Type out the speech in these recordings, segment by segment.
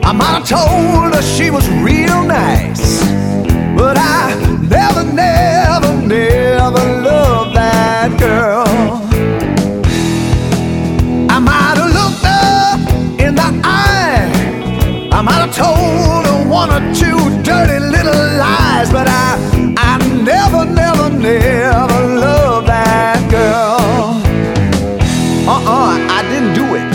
I might have told her she was real nice, but I never, never, never loved that girl. I might have looked her in the eye, I might have told her one or two dirty little lies, but I never, never, never loved that girl. I didn't do it.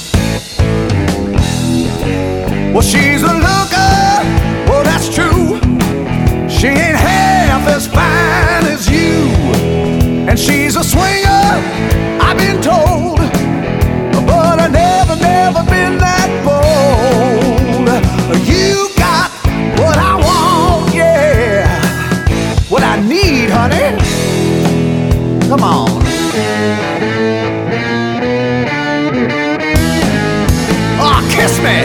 Well, she's a looker, well, that's true. She ain't half as fine as you. And she's a swinger, I've been told, but I never, never been that bold. You got what I want, yeah, what I need, honey. Come on. Oh, kiss me.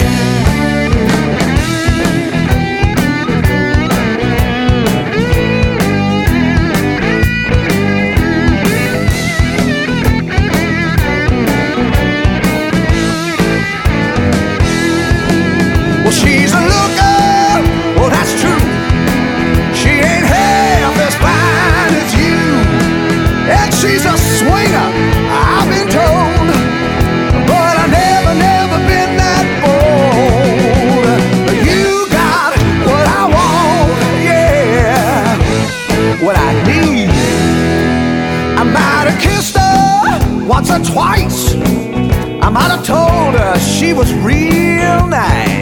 Well, she's a looker, well, that's true. She ain't half as fine as you. And she's a swinger, I've been told, but I never, never been that bold. You got what I want, yeah, what I need. I might have kissed her once or twice, I might have told her she was real nice,